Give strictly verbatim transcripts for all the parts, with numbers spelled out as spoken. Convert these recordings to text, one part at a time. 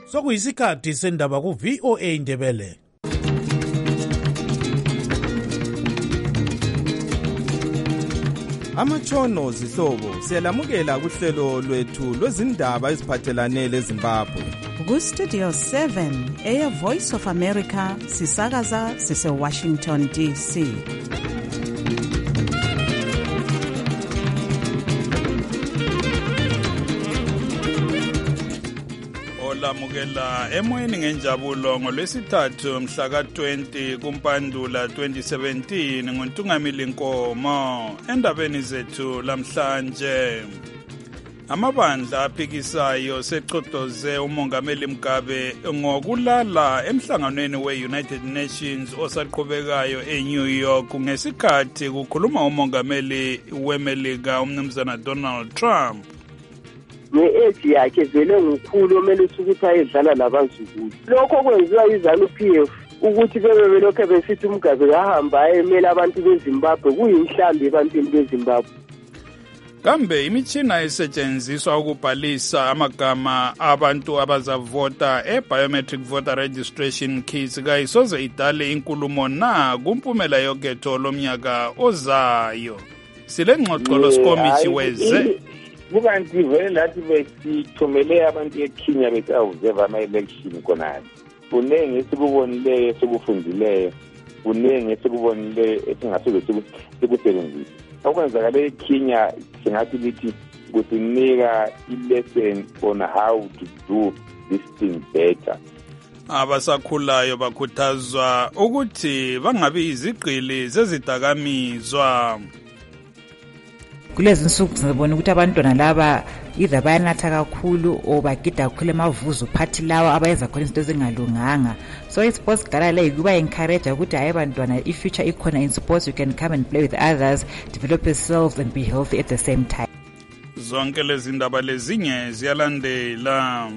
sokuyisikhathi sendaba ku-V O A Ndebele. Amatshono zihlobo siyalamukela kuhlelo lwethu lwezindaba eziphathelane leZimbabwe. Ku-Studio seven eya Voice of America sisakaza sise-Washington D C. Olamukela emoyeni ngenjabulo ngolwesithathu mhla ka twenty kuMpandula twenty seventeen nguNtungamili Nkomo. Endabeni zethu lamhlanje, amabandla aphikisayo sechotoze uMongameli Mugabe ngokulala emhlanganweni we-United Nations osaqhubekayo eNew York ngesikhathi kukhuluma uMongameli weMelika uMnumzana Donald Trump. Ne-age yakhe vele ngukhulu omele ukuthi ayedlala labazukulu. Lokho kwenziwa yiZANU P F ukuthi bebe belokho besithi uMugabe kahamba emela abantu beZimbabwe kuyinhlambi ebantwini beZimbabwe. Kambe imitshina esetshenziswa ukubhalisa amagama abantu abazavota e-biometric voter registration kits kayisoze idale inkulumo na kumpumela yokhetho lomnyaka ozayo. Sile ngxoxo losikomithi weze kukanti vele lathi besithumele abantu eKenya bethi-observe ama-election khonali. Kunenge esikubonileyo esikufundileyo, kunenge esikubonileyo esingasoze sikusebenzise. Okwenzakale eKenya singathi lithi kusinika i-lesson on how to do this thing better. Abasakhulayo bakhuthazwa ukuthi bangabi izigqili zezidakamizwa. Kulezi insuku sibona ukuthi abantwana laba either bayanatha kakhulu o bagida kakhulu emavuzu phathi lawa abayenza khona izinto ezingalunganga. So i-sports gala le kuba encourage ukuthi hayi bantwana, i-future ikhona in sports, you can come and play with others, develop yourselves and be healthy at the same time. Zonke lezi ndaba lezinye ziyalandela.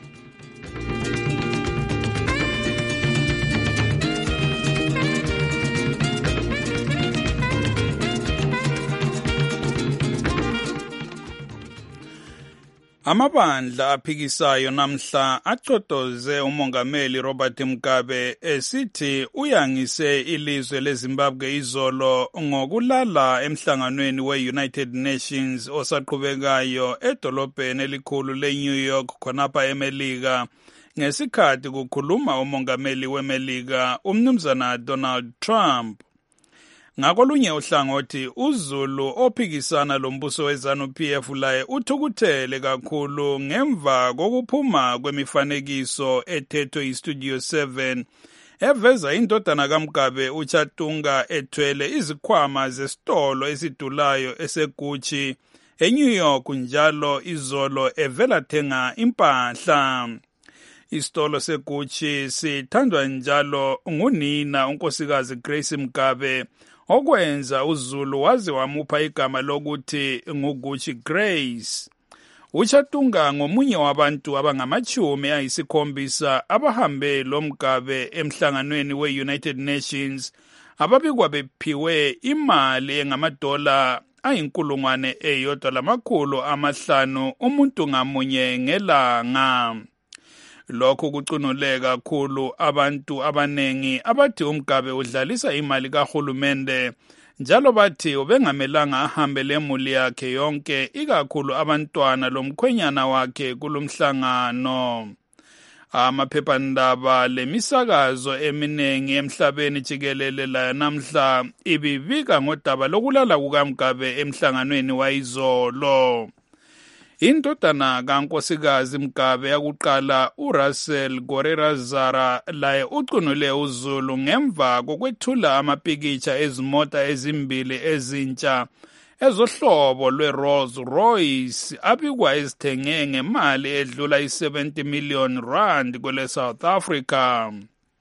Amabandla aphikisayo namhla achotoze uMongameli Robert Mugabe esithi uyangise ilizwe leZimbabwe izolo ngokulala emhlanganweni we-United Nations osaqhubekayo edolobheni elikhulu le-New York khonapha eMelika ngesikhathi kukhuluma uMongameli weMelika uMnumzana Donald Trump. Ngakolunye uhlangothi uZulu ophikisana lombuso weZANU P F laye uthukuthele kakhulu ngemva kokuphuma kwemifanekiso ethethwe iStudio seven eveza indodana kaMugabe uChatunga ethwele izikhwama zesitolo esidulayo eseGucci eNew York njalo izolo evela thenga impahla. Isitolo seGucci sithandwa njalo ngunina unkosikazi Grace Mugabe, okwenza uZulu waze wamupha igama lokuthi nguGucci Grace. uChatunga ngomunye wabantu abangamachumi ayisikhombisa abahambe lo Mugabe emhlanganweni we-United Nations ababikwa bephiwe imali engamadola ayinkulungwane eyodwa lamakhulu amahlanu umuntu ngamunye ngelanga. Lokho kucunuleka kakhulu abantu abanengi abathi uMugabe udlalisa imali kahulumende njalo bathi ubengamelanga ahambe lemuli yakhe yonke ikakhulu abantwana lomkhwenyana wakhe kulomhlangano. Amaphephandaba lemisakazo eminengi emhlabeni jikelele la namhla ibibika ngodaba lokulala kukaMugabe emhlanganweni wayizolo. Indodana kankosikazi Mugabe yakuqala uRussell Gorerazara laye ucunule uZulu ngemva kokwethula amapikitsha ezimota ezimbili ezintsha ezohlobo lwe-Rolls Royce abikwa ezithenge ngemali edlula i-seventy million rand kwele South Africa.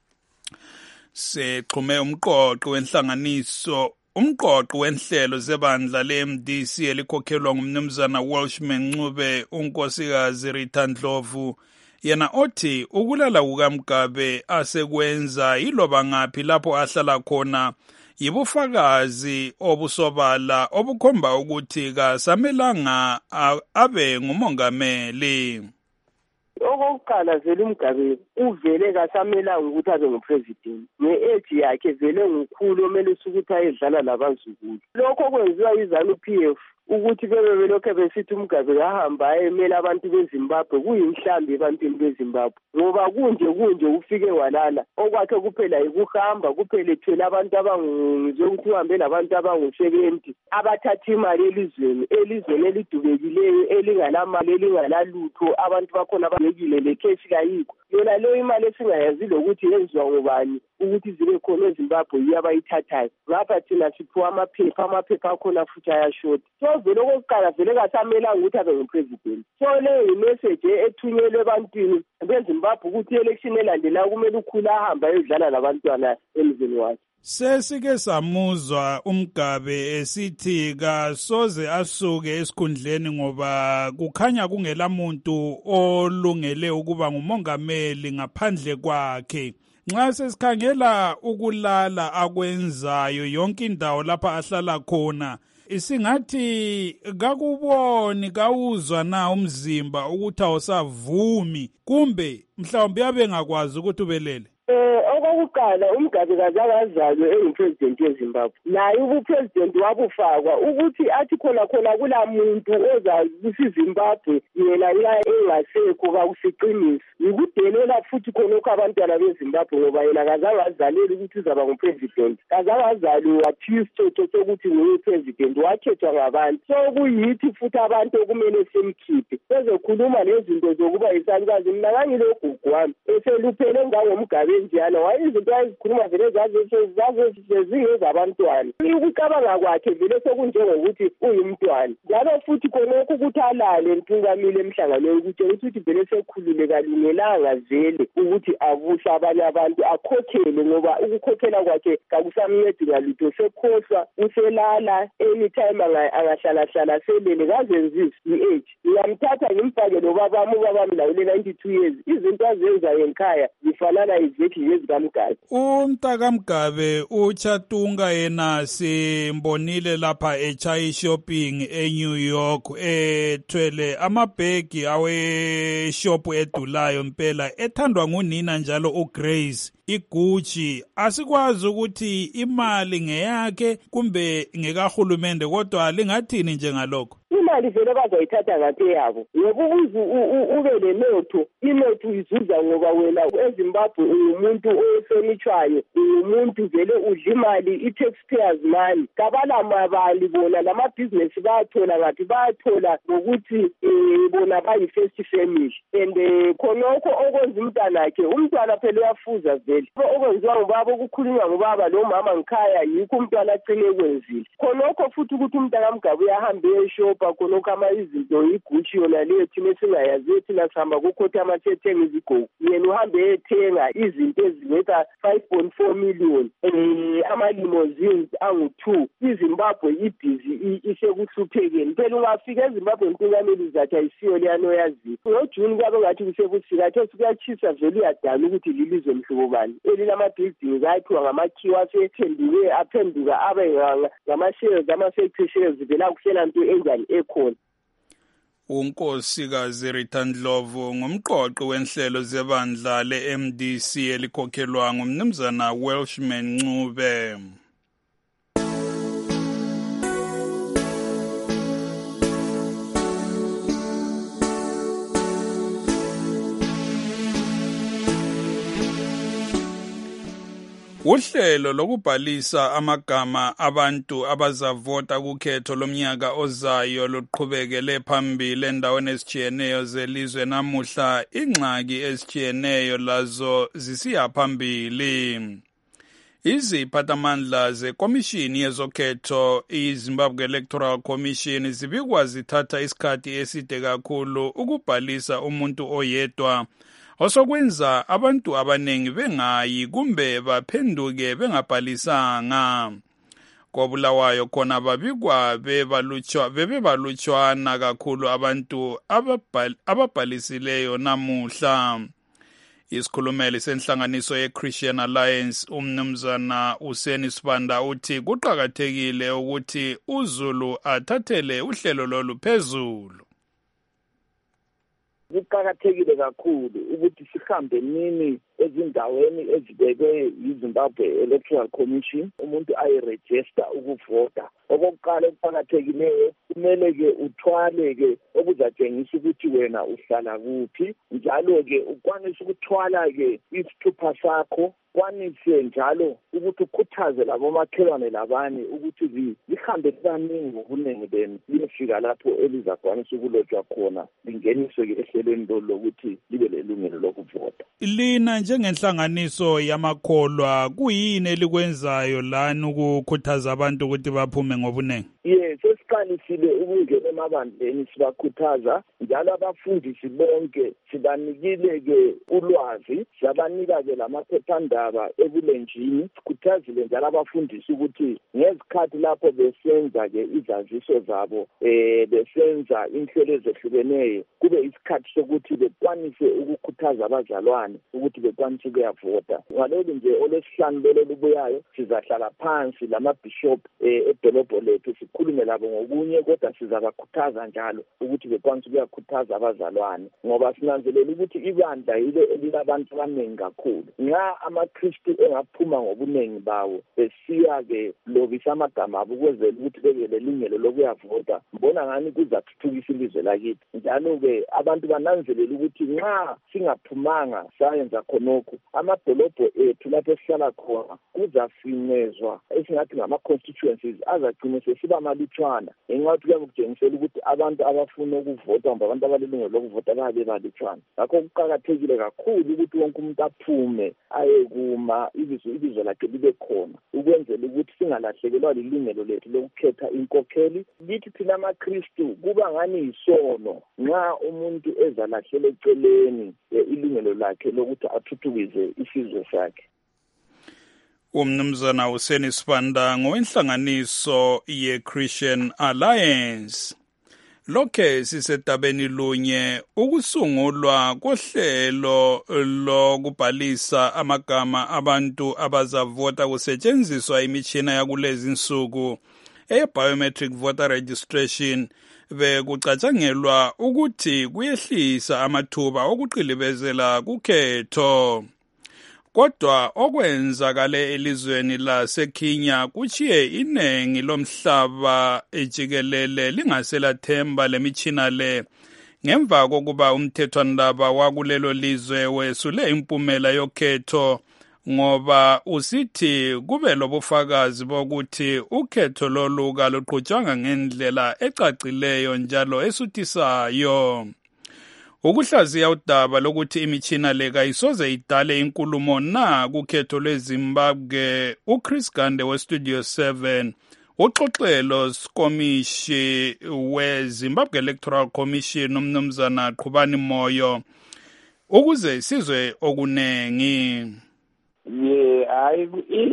Sexhume umqoqo wenhlanganiso Umqoqo wenhlelo zebandla le-M D C elikhokhelwa ngumnumzana Welshman Ncube unkosikazi Rita Ndlovu yena othi ukulala kukaMugabe asekwenza yiloba ngaphi lapho ahlala khona yibufakazi obusobala obukhomba ukuthi kasamelanga abe ngumongameli. Okokuqala vele uMgabe uvele kasamelanga ukuthi abe ngupresident. Nge-age yakhe vele ngukhulu omele ukuthi ayedlala labazukulu. Lokho kwenziwa yiZANU P F ukuthi bebe belokho besithi uMgabe kahamba ayemela abantu beZimbabwe kuyimhlambi ebantwini beZimbabwe ngoba kunje kunje ufike walala okwakhe kuphela ukuhamba kuphela ethwele abantu abangizwe ukuthi uhambe labantu abangu-seventy abathatha imali elizweni elizweni elidubekileyo elinganamali elinganalutho abantu bakhona ababekile lekheshi kayikho yona leyo imali esingayazile ukuthi yenziwa ngobani ukuthi zibe khona eZimbabwe yiyo abayithathayo ngapha thina siphiwa amaphepha amaphepha akhona futhi ayashota so vele okokuqala vele kasamelanga ukuthi abe ngupresident so leyo imessage ethunyelwe ebantwini beZimbabwe ukuthi i-election elandelayo kumele ukhula ahamba ayodlala labantwana emzini wakhe. Sesike samuzwa uMgabe esithi kasoze asuke esikhundleni ngoba kukhanya kungela muntu olungele ukuba ngumongameli ngaphandle kwakhe. Nxa sesikhangela ukulala akwenzayo yonke indawo lapha ahlala khona isingathi kakuboni kawuzwa na umzimba ukuthi awusavumi kumbe mhlawumbe yabe ngakwazi ukuthi ubelele. Eh okokuqala uMgabe kazakazalwe engupresident weZimbabwe naye ubupresident wabufakwa ukuthi athi khona khona kula muntu ozakuthi Zimbabwe yena la engasekho kakusiqinisa yikudelela futhi khonokho abantwana beZimbabwe ngoba yena kazakazaleli ukuthi uzaba ngupresident kazakazalwe wathiwa isithetho sokuthi ngupresident wakhethwa ngabantu so kuyithi futhi abantu okumele simkhiphe bezokhuluma lezinto zokuba yisalukazi mina ngangilogugу wami eseluphele ngangomGabe njalo wayizinto azikhuluma vele zaze zingezabantwana ukucabanga kwakhe vele sokunjengokuthi uyumntwana njalo futhi khonokho ukuthi alale ntungamile emhlanganweni ukuthi ukuthi vele sekhulule kalungelanga vele ukuthi abusha abanye abantu akhokhele ngoba ukukhokhela kwakhe kakusamncedi ngalutho sekhohlwa uselala anytime angahlala hlala selele kazenzisi i-age ngiyamthatha ngimbhake lobabami ubabami lawo le-ninety-two years izinto azenzayo ngekhaya zifanana exactly yezikamGabe. UMntakamGabe uChatunga yena simbonile lapha eChai shopping eNew York ethwele amabhegi awe shop edulayo impela ethandwa ngunina njalo uGrace iGucci asikwazi ukuthi imali ngeyakhe kumbe ngekahulumende kodwa lingathini njengalokho. Imali vele bazoyithatha ngaphi yabo ngoba ube lenotho inotho izuza ngoba wena eZimbabwe umuntu osemithwayo umuntu vele udla imali i-taxpayers money kabala mabali bona lamabhizinesi bayathola ngathi bayathola ngokuthi bona bayi-first family and khonokho okwenza umntanakhe umntwana phela uyafuza vele okwenziwa ngubaba okukhulunywa ngubaba lo mama ngikhaya yikho umntwana agcine ekwenzile khonokho futhi ukuthi uMntakamGabe uyahambe eshopa khonokho ama izinto iGucci yona leyo thina esingayazi thina sihamba kukhothama sethenga izigqoko yena uhambe ethenga izinto ezingetha five point four million eh ama-limousines angu-two iZimbabwe ibhizi isekuhluphekeni phela ungafika eZimbabwe ntungameli uzathi ayisiyo leyano yaziyo ngojuni kwabe ngathi kusebusika athe kuyatshisa vele uyadala ukuthi lilizwe mhlobo bani elilamabhildingi ayakhiwa ngamakhiwa asethenduke aphenduka abe ngama-shares ama-factory shares vele kusela nto enjani ekhona. uNkosikazi Rita Ndlovu ngumqoqi wenhlelo zebandla le-M D C elikhokhelwa ngumnumzana Welshman Ncube. Uhlelo lokubhalisa amagama abantu abazavota kukhetho lomnyaka ozayo luqhubekele phambili endaweni ezitshiyeneyo zelizwe namuhla ingxaki ezitshiyeneyo lazo zisiya phambili. Iziphathamandla zekomishini yezokhetho iZimbabwe Electoral Commission zibikwa zithatha isikhathi eside kakhulu ukubhalisa umuntu oyedwa osokwenza abantu abanengi bengayi kumbe baphenduke bengabhalisanga. KoBulawayo khona babikwa bebalutshwa bebebalutshwana kakhulu abantu ababhalisileyo namuhla. Isikhulumeli senhlanganiso ye-Christian Alliance umnumzana Useni Sibanda uthi kuqakathekile ukuthi uZulu athathele uhlelo lolu phezulu. kuqakathekile kakhulu ukuthi sihambe nini ezindaweni ezibekwe yiZimbabwe Electoral Commission umuntu ayiregister ukuvota. Okokuqala okuqakathekileyo kumele-ke uthwale-ke okuzatshengisa ukuthi wena uhlala kuphi, njalo-ke ukwanise ukuthwala-ke isithupha sakho, kwanise njalo ukuthi ukhuthaze labomakhelwane labanye ukuthi lihambe kaningi ngobuningi benu liyefika lapho elizakwanisa ukulotshwa khona lingeniswe-ke ehlelweni lolu lokuthi libe lelungelo lokuvota. Lina njengenhlanganiso yamakholwa kuyini elikwenzayo lana ukukhuthaza abantu ukuthi baphume ngobuningi? Yes, sesiqalisile ukungena emabandleni sibakhuthaza, njalo abafundisi bonke sibanikile-ke ulwazi, siyabanika-ke lamaphephandaba ebulenjini. Sikhuthazile njalo abafundisi ukuthi ngezikhathi lapho besenza-ke izaziso zabo eh besenza inhlelo ezehlukeneyo kube isikhathi sokuthi bekwanise ukukhuthaza abazalwane ukuthi bekwanise ukuyavota. Ngalolu nje olwesihlanu lelo lubuyayo sizahlala phansi lamabishop edolobho lethu sikhulume labo ngokunye, kodwa sizabakhuthaza njalo ukuthi bekwanise ukuyakhuthaza abazalwane, ngoba sinanzelela ukuthi ibandla yile elilabantu abaningi kakhulu. Nxa amaKristu engaphuma ngobuningi bawo besiya-ke lobisa amagama abo ukwenzela ukuthi bebe lelungelo lokuyavota, mbona ngani kuzathuthukisa ilizwe lakithi. Njalo-ke abantu bananzelela ukuthi nxa singaphumanga sayenza khonokho, amadolobho ethu lapho esihlala khona kuzafinyezwa esingathi ngama-constituencies azagcina sesiba malutshwana, ngenxa yokuthi kuyabe kutshengisela ukuthi abantu abafuna ukuvota kumbe abantu abalilungelo lokuvota babe balutshwana. Ngakho kuqakathekile kakhulu ukuthi wonke umuntu aphume ayekuma ibizo ibizo lakhe libe khona, ukwenzela ukuthi singalahlekelwa lilungelo lethu lokukhetha inkokheli. Lithi thina amaKristu kuba ngani yisono nxa umuntu ezalahlela eceleni ilungelo lakhe lokuthi athuthukise isizwe sakhe. Umnumzana Useni Sibanda ngowenhlanganiso ye-Christian Alliance. Lokhe sisetabeni lunye ukusungulwa kohlelo lokubhalisa amagama abantu abazavota kusetshenziswa imitshina yakulezi nsuku e-biometric voter registration bekucatshangelwa ukuthi kuyehlisa amathuba okuqilibezela kukhetho. Kodwa okwenzakale elizweni laseKenya kuchiye inengi lomhlaba ejikelele lingaselathemba lemitshina le ngemva kokuba umthethwandaba wakulelo lizwe wesule impumela yokhetho, ngoba usithi kube lobufakazi bokuthi ukhetho lolu kaluqhutshwanga ngendlela ecacileyo njalo esuthisayo. Ukuhlaziya udaba lokuthi imitshina le kayisoze idale inkulumo na kukhetho lweZimbabwe, uChris Gande weStudio seven uxoxelo skomishi weZimbabwe Electoral Commission umnumzana Qhubani Moyo ukuze sizwe okunengi. Ye hayi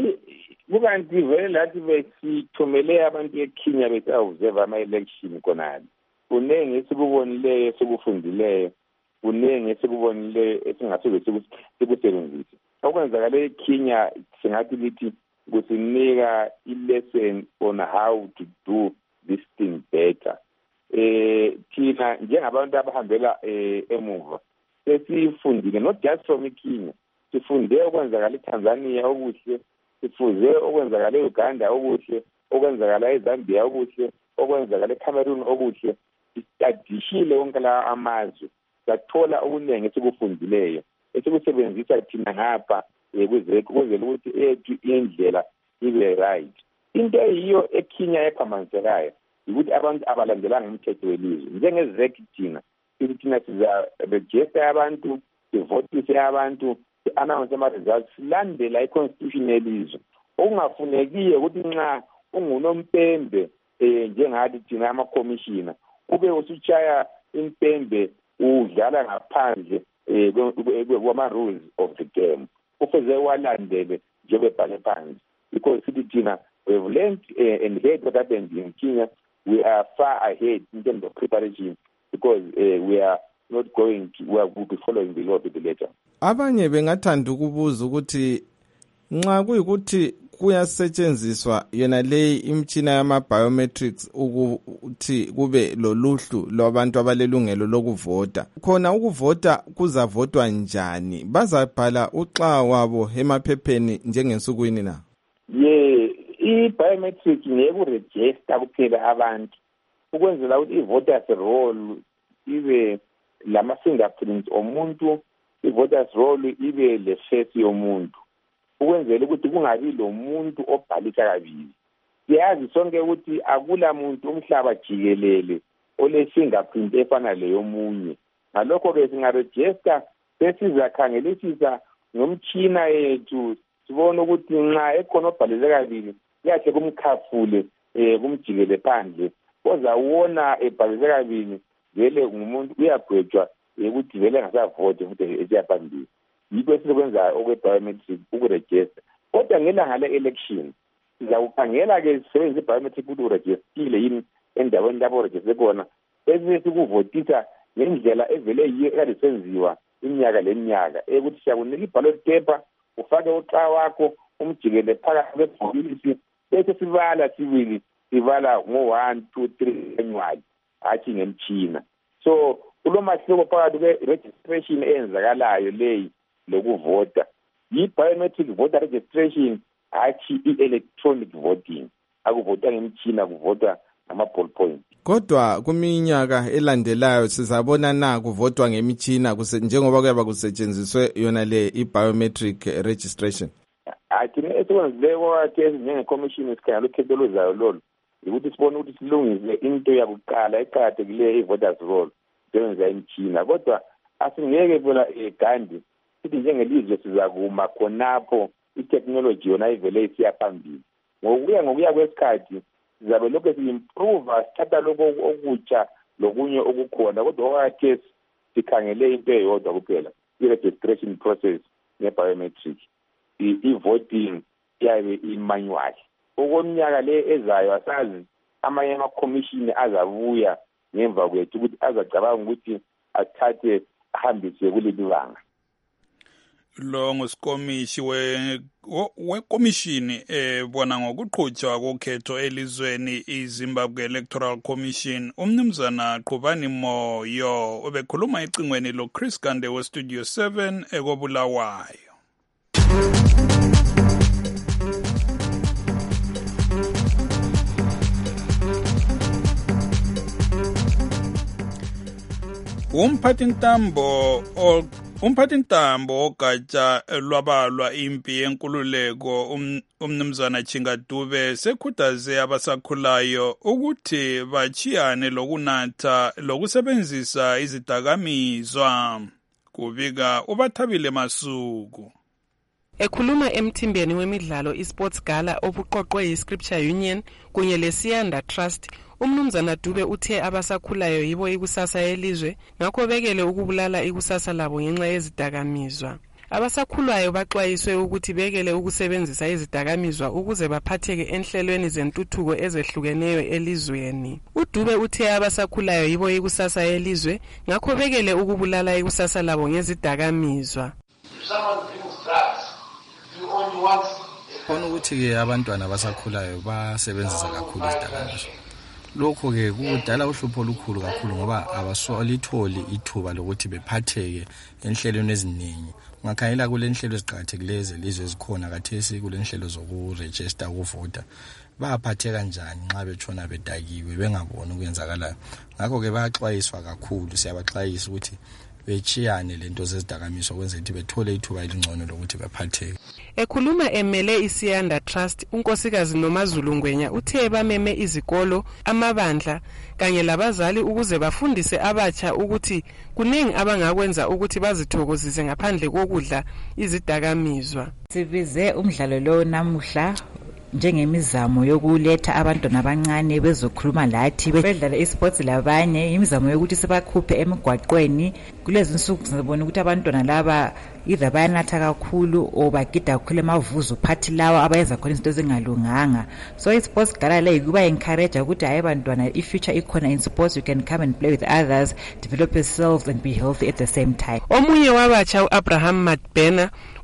kukanti vele lathi besithumele abantu eKenya betawuzeva ama-election konani. Kunengi esikubonileyo esikufundileyo, kunengi esikubonileyo esingasuke sikusebenzise. Okwenzakale eKenya singathi lithi kusinika i-lesson on how to do this thing better. Eh thina njengabantu abahambela emuva sesifundile not just from eKenya, sifunde okwenzakala eTanzania okuhle, sifuze okwenzakala eUganda okuhle, okwenzakala eZambia okuhle, okwenzakala eCameroon okuhle. Sidishile wonke la amazwe sathola okunengi esikufundileyo esikusebenzisa thina ngapha ukuze ukuthi ethu indlela ibe right. Into eyiyo eKenya ephambanisekayo ukuthi abantu abalandelanga umthetho welizwe njengezek thina thina siza register abantu, sivotise abantu, si-announce ama-results, silandela i-constitution yelizwe. Okungafunekiyo ukuthi nxa ungunompembe eh njengathi thina ama-commissioner ube usutshaya impembe udlala ngaphandle eh kwama-rules of the game, kufuze walandele njengobhale phansi, because sithi thina we have learned uh, and heard what happened in Kenya. We are far ahead in terms of preparation because uh, we are not going to, we are will be following the law to the letter. Abanye bengathanda ukubuza ukuthi nxa kuyikuthi kuyasetshenziswa yona leyi imitshina yama-biometrics ukuthi kube loluhlu lwabantu abalelungelo lokuvota. Khona ukuvota kuzavotwa njani? Bazabhala uxa wabo emaphepheni njengensukwini na? Ye, i-biometric ngeyokurejista kuphela abantu ukwenzela ukuthi i-voters roll ibe lama-fingerprints omuntu, i-voters roll ibe le-face yomuntu, ukwenzela ukuthi kungabi lo muntu obhalisa kabili. Siyazi sonke ukuthi akula muntu umhlaba jikelele ole-fingerprint efana leyomunye. Ngalokho-ke singarejista besizakhangelisisa ngomtshina yethu sibone ukuthi nxa ekhona obhalise kabili kahle kumkhafule um kumjikele phandle ozawona ebhalise kabili vele ngumuntu uyagwetshwa ukuthi vele engasavoti futhi esiyaphambili. Yikho esikwenzayo okwe-biometric ukurejista. Kodwa ngelanga le-election sizawukhangela-ke sisebenzisa i-biometric ukuthi urejistile yini endaweni lapho urejiste khona bese sikuvotisa ngendlela evele yiyo ekade senziwa iminyaka leminyaka ekuthi siyakunika i-ballot paper ufake uxa wakho umjikele phakathi kwebhokisi bese sibala sibili sivala ngo-one two three annually hatshi ngemtshina. So kulo mahluko phakathi kwe-registration eyenzakalayo leyi lokuvota yi-biometric voter registration hatshi i-electronic voting. Akuvotwa ngemtshina, kuvotwa ngama-ball point. Kodwa kuminyaka elandelayo sizabona na kuvotwa ngemitshina njengoba kuyaba kusetshenziswe yona le i-biometric registration? Hathi esikwenzileyo kwathi njenge-commission sikhangela ukhetho oluzayo lolo ukuthi sibone ukuthi silungise into yakuqala eqakathekileyo i-voters roll sebenzisa imitshina. Kodwa asingeke phela eGandhi sithi njengelizwe sizakuma khonapho i-technology yona ivele isiya phambili. Ngokuya ngokuya kwesikhathi sizabe lokhu si-improve sithatha lokho okutsha lokunye okukhona. Kodwa okwathi sikhangele into eyodwa kuphela, i-registration process nge-biometric, i-voting yabe i-manual. Okweminyaka le ezayo asazi amanye ama-commission azabuya ngemva kwethu ukuthi azacabanga ukuthi athathe ahambise kuleli banga. Lo ngusikomishi wekomishini ebona ngokuqhutshwa kokhetho elizweni iZimbabwe Electoral Commission. Umnumzana Qhubani Moyo obekhuluma ecingweni lo Chris Gande we Studio seven ekobulawayo. Umphathintambo umphathintambo ogatsha lwabalwa impi yenkululeko umnumzana Chingadube sekhuthaze abasakhulayo ukuthi bachiyane lokunatha lokusebenzisa izidakamizwa. Kubika uBathabile Masuku. Ekhuluma emthimbeni wemidlalo iSports Gala obuqoqwe yiScripture Union kunye leSiyanda Trust, umnumzana Dube uthe abasakhulayo yibo ikusasa elizwe, ngakho bekele ukubulala ikusasa labo ngenxa yezidakamizwa. Abasakhulayo baxwayiswe ukuthi bekele ukusebenzisa izidakamizwa ukuze baphatheke enhlelweni zentuthuko ezehlukeneyo elizweni. uDube uthe abasakhulayo yibo ikusasa elizwe, ngakho bekele ukubulala ikusasa labo ngezidakamizwa. Khona ukuthi-ke abantwana abasakhulayo basebenzisa kakhulu izidakamizwa. Lokho-ke kudala uhlupho olukhulu kakhulu ngoba abasolitholi ithuba lokuthi bephatheke enhlelweni eziningi. Ungakhangela kule nhlelo eziqakathekileyo zelizwe ezikhona kathesi kule nhlelo zokurejista ukuvota, bayaphatheka kanjani nxa betshona bedakiwe bengaboni okwenzakalayo. Ngakho-ke bayaxwayiswa kakhulu, siyabaxwayisa ukuthi bechiyane lento zezidakamizwa ukwenzela ukuthi bethole ithuba elingcono lokuthi baphatheke. Ekhuluma emele iSiyanda Trust, unkosikazi Nomazulu Ngwenya uthe bameme izikolo, amabandla kanye labazali ukuze bafundise abatsha ukuthi kuningi abangakwenza ukuthi bazithokozise ngaphandle kokudla izidakamizwa. Sibize umdlalo lo namuhla njengemizamo yokuletha abantwana abancane bezokhuluma lathi bedlala esports labanye, imizamo yokuthi sibakhuphe emigwaqweni. Kulezi insuku sibona ukuthi abantwana laba either bayanatha kakhulu o bagida kakhulu emavuzo phathi lawa abayenza khona izinto ezingalunganga. So iSports Gala le kuba encourage ukuthi hayi bantwana, i-future ikhona in sports, you can come and play with others, develop yourselves and be healthy at the same time. Omunye wabatsha uAbraham Madbena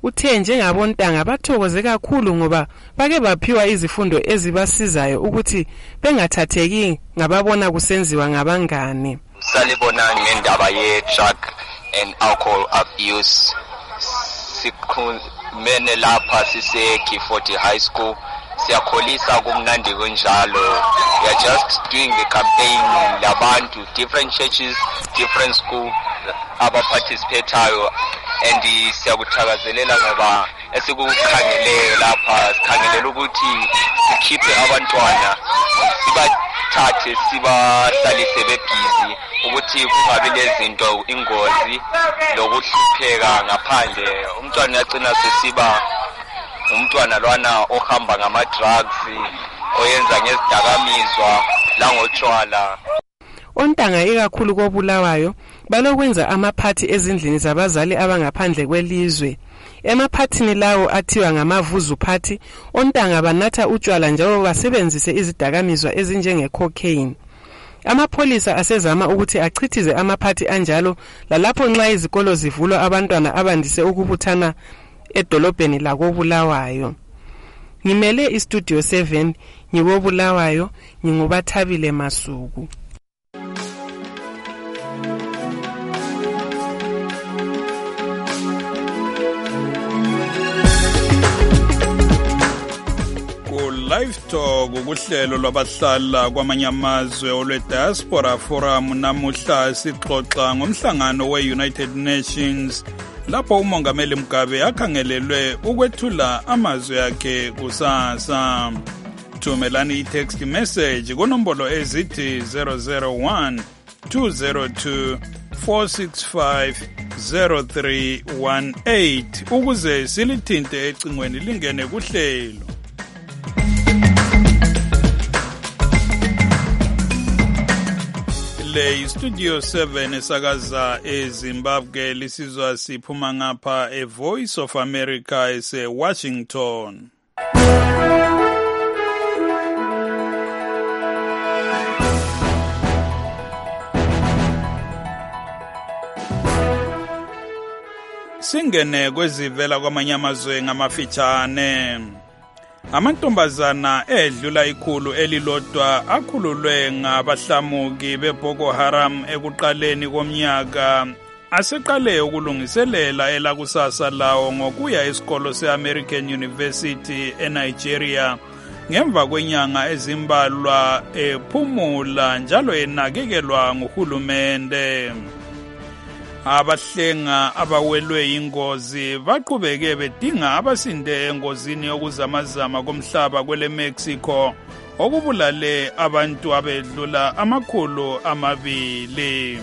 Uthe njengabontanga bathokoze kakhulu ngoba bake baphiwa izifundo ezibasizayo ukuthi bengathatheki ngababona kusenziwa ngabangane. Salibona ngendaba ye drug and alcohol abuse. Sikhumene lapha sise K forty High School. Siyakholisa kumnandi kunjalo. We are just doing the campaign labantu, different churches, different school abaparticipatayo, and siyakuthakazelela ngoba esikukhangeleyo lapha sikhangelela ukuthi sikhiphe abantwana sibathathe sibahlalise bebhizi ukuthi kungabi lezinto ingozi lokuhlupheka ngaphandle. Umntwana yagcina sesiba umntwana lwana ohamba ngama drugs, oyenza ngezidakamizwa langotshwala. Ontanga ikakhulu koBulawayo balokwenza amaphathi ezindlini zabazali abangaphandle kwelizwe. Emaphathini lawo athiwa ngamavuzu party, ontanga banatha utshwala njalo basebenzise izidakamizwa ezinjenge cocaine. Amapholisa asezama ukuthi achithize amaphathi anjalo lalapho nxa izikolo zivulwa abantwana abandise ukubuthana edolobheni lakoBulawayo. Ngimele istudio seven ngikoBulawayo, ngingubathabile Masuku. Live Talk ukuhlelo lwabahlala kwamanye amazwe olwe Diaspora Forum namuhla sixoxa ngomhlangano we-United Nations lapho umongameli Mugabe akhangelelwe ukwethula amazwi akhe kusasa. Thumelani i-text message kunombolo ezithi zero zero one two zero two four six five zero three one eight ukuze silithinte ecingweni lingene kuhlelo. Le Studio seven esakaza eZimbabwe lisizwa siphuma ngapha e Voice of America ese Washington. Singene kwezivela kwamanye amazwe ngamafitshane. Amantombazana edlula ikhulu elilodwa akhululwe ngabahlamuki beBoko Haram ekuqaleni komnyaka aseqale ukulungiselela elakusasa lawo ngokuya esikolo se-American University eNigeria ngemva kwenyanga ezimbalwa ephumula njalo enakekelwa nguhulumende. Abahlenga abawelwe ingozi baqhubeke bedinga abasinde engozini yokuzamazama komhlaba kwele Mexico okubulale abantu abedlula amakhulu amabili.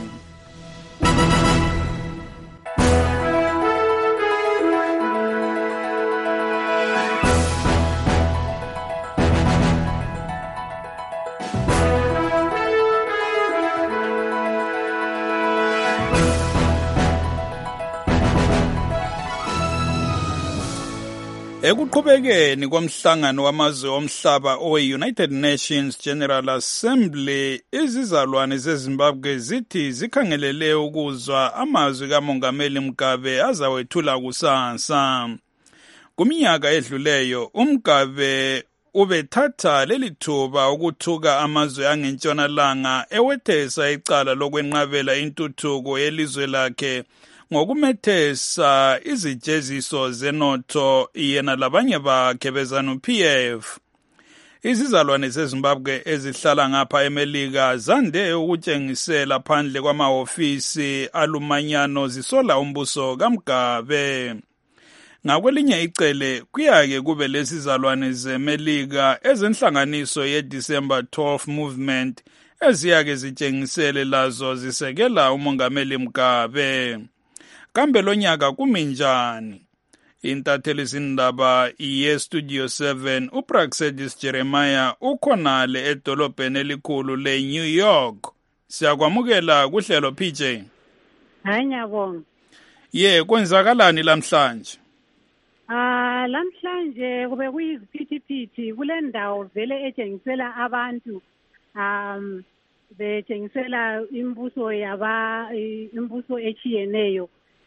Ekuqhubekeni komhlangano wamazwe omhlaba owe-United Nations General Assembly, izizalwane zeZimbabwe zithi zikhangelele ukuzwa amazwi kaMongameli Mugabe azawethula kusasa. Kuminyaka edluleyo, uMugabe ubethatha leli thuba ukuthuka amazwe angentshonalanga ewethesa icala lokwenqabela intuthuko yelizwe lakhe ngokumethesa izijeziso zenotho yena labanye bakhe beZanu-P F. Izizalwane zeZimbabwe ezihlala ngapha eMelika zande ukutshengisela phandle kwamahofisi alumanyano zisola umbuso kaMugabe. Ngakwelinye icele kuyake kube lesizalwane zeMelika ezenhlanganiso ye-December twelfth Movement eziyake zitshengisele lazo zisekela umongameli Mugabe. Kambe lonyaka kuminjani? Intatheli zindaba ye-Studio seven uPraxedis Jeremiah ukhonale edolobheni elikhulu le-New York. Siyakwamukela kuhlelo P J. Hayi ngiyabonga. Ye, kwenzakalani lamhlanje? Ah, lamhlanje kube kuyiziphithiphithi kule ndawo vele etshengisela abantu um betshengisela imbuso yaba imbuso echiyeneyo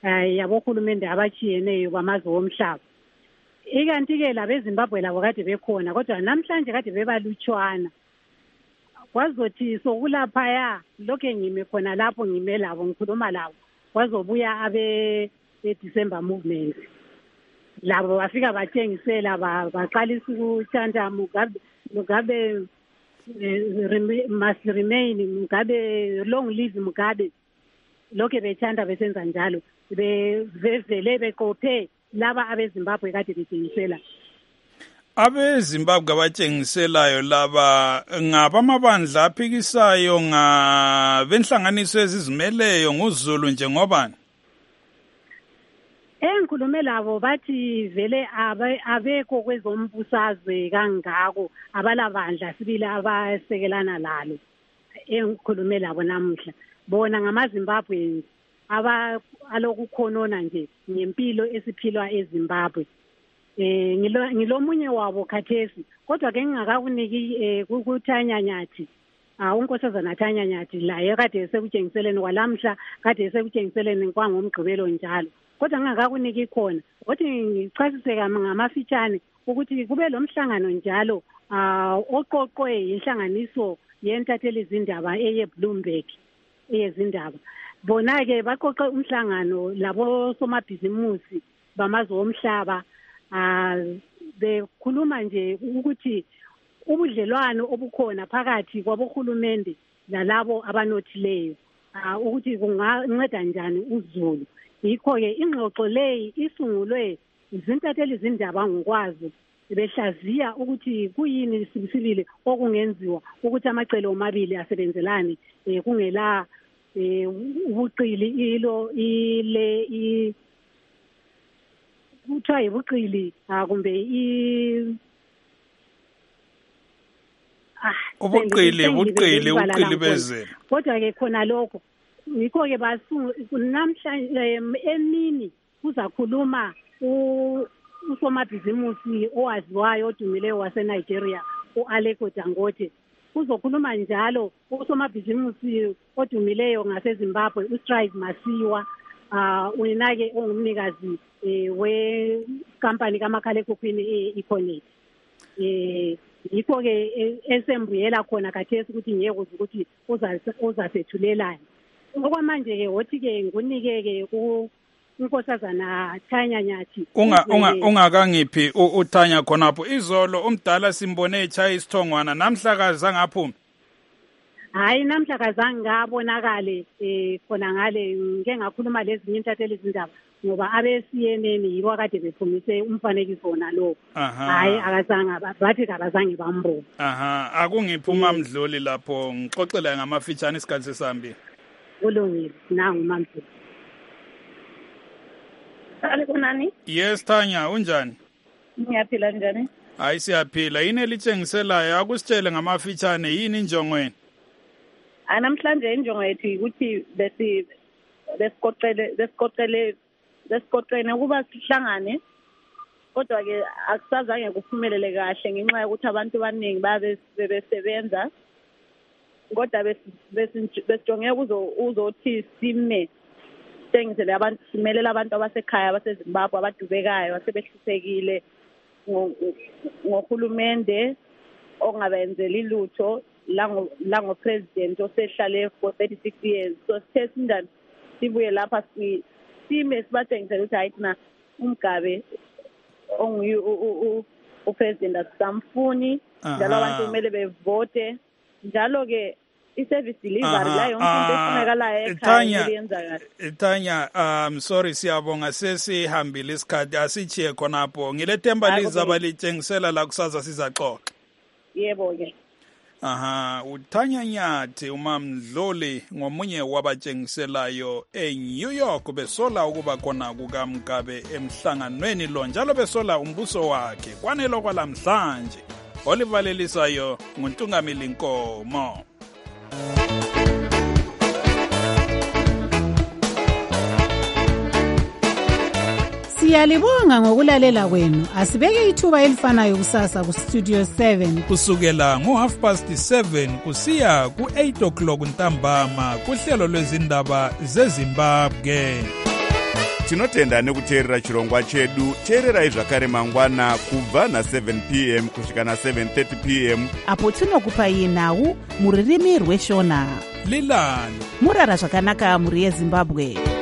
eh yabohulumende abachiyeneyo bamazwe omhlaba. Ikanti ke labeZimbabwe labo kade bekhona kodwa namhlanje kade bebalutshwana. Kwazothi sokulaphaya lokho ngime khona lapho ngime labo ngikhuluma labo. Kwazobuya abe December movement. Labo bafika bathengisela baqalisa ukuchanta Mugabe Mugabe must remain Mugabe long live Mugabe. Lokho bechanda besenza njalo bevele beqophe laba abeZimbabwe kade bethengisela. AbeZimbabwe abatshengiselayo laba ngabamabandla aphikisayo ngabenhlanganiso ezizimeleyo nguZulu njengobani? Enkhulume labo bathi vele abekho kwezombusazwe kangako abalabandla sibile abasekelana lalo. Enkhulume labo namuhla bona ngamaZimbabwe aba alokukhonona nje ngempilo esiphilwa eZimbabwe. Eh ngilo ngilomunye wabo khathesi kodwa ke ngingakakuniki kukuthanya nyathi. Ah unkosazana Thanya Nyathi la kade sekutshengiseleni kwalamhla kade sekutshengiseleni kwangomgqibelo njalo. Kodwa ngingakakuniki khona ukuthi ngichasise ngamafitshane ukuthi kube lomhlangano njalo ah oqoqwe inhlanganiso yentatheli izindaba eye Bloomberg eyezindaba. Bona ke baqoqe umhlangano labo somabhizimusi bamazwe omhlaba ah bekhuluma nje ukuthi ubudlelwano obukhona phakathi kwabohulumende nalabo abanothileyo ah ukuthi kunganceda njani uZulu. Yikho ke ingxoxo leyi isungulwe izintatheli izindaba ngokwazi behlaziya ukuthi kuyini sibisibile okungenziwa ukuthi amacele omabili asebenzelane kungela ubuqili ilo ile i kuthiwa ibuqili kumbe i ubuqili ubuqili ubuqili bezelo. Kodwa ke khona lokho yikho ke basu namhlanje emini kuzakhuluma usomabhizimusi owaziwayo odumileyo waseNigeria uAliko Dangote. Uzokhuluma njalo usomabhizimusi odumileyo ngaseZimbabwe uStrive Masiyiwa ah unake ongumnikazi we company kamakhalekhukhwini eConnect. Eh yikho ke esembuyela khona khathesi ukuthi ngeke ukuthi uzasethulela. Okwamanje ke wothi ke ngunike ke unkosazana Thanya Nyathi. Unga unga ungakangiphi uThanya khonapho izolo umdala simbone echaya isithongwana namhla kaza ngaphuma. Hayi namhla kazange ngabonakale eh khona ngale ngeke ngakhuluma lezinye intatheli izindaba ngoba abe-C N N yibo kade bephumise umfanekiso wona lo. Hayi akazange bathi kabazange bambona. Aha akungiphuma Mdluli lapho ngixoxela ngamafitshane isikhathi sesambi. Ulungile nangu mamdluli. Ale kunani? Yes Thanya unjani? Ngiyaphila njani? Hayi siyaphila yini elitshengiselayo akusitshele ngamafitshane yini injongweni? Anamhlanje injongo yethu ukuthi besi besiqoqele besiqoqele besiqoqene ukuba sihlangane kodwa ke akusazange kuphumelele kahle ngenxa yokuthi abantu abaningi babe besebenza kodwa besijonge kuzo uzothi sime sengisele abantu simelela abantu abasekhaya abaseZimbabwe abadubekayo asebehlisekile ngohulumende ongabenzeli lutho lango president osehlale for thirty-six years. So sesindani sibuye lapha si sime sibathengisela ukuthi hayi thina uMgabe onguye u president asamfuni njalo abantu kumele bevote njalo ke i-service delivery la yonke into efunekalayo ekhaya iyenza kahle. Thanya um sorry siyabonga sesihambile isikhathi asichiye khonapho ngilethemba lizaba litshengisela la kusaza sizaxoxa. Yebo ke. Aha uThanya Nyathi uMamdluli ngomunye wabatshengiselayo eNew York besola ukuba khona kukaMgabe emhlanganweni lo njalo besola umbuso wakhe kwanelo kwalamhlanje olivalelisayo nguNtungamili Nkomo. Siyalibonga ngokulalela kwenu. Asibeke ithuba elifanayo kusasa ku Studio seven kusukela ngo half past seven kusiya ku eight o'clock ntambama kuhlelo lwezindaba zeZimbabwe. tinotenda nekuteerera chirongwa chedu. Teererai zvakare mangwana kubva na seven p m kusvika na seven thirty p m apo tinokupai nhau muririmi rweshona. Lilani murara zvakanaka muri yeZimbabwe.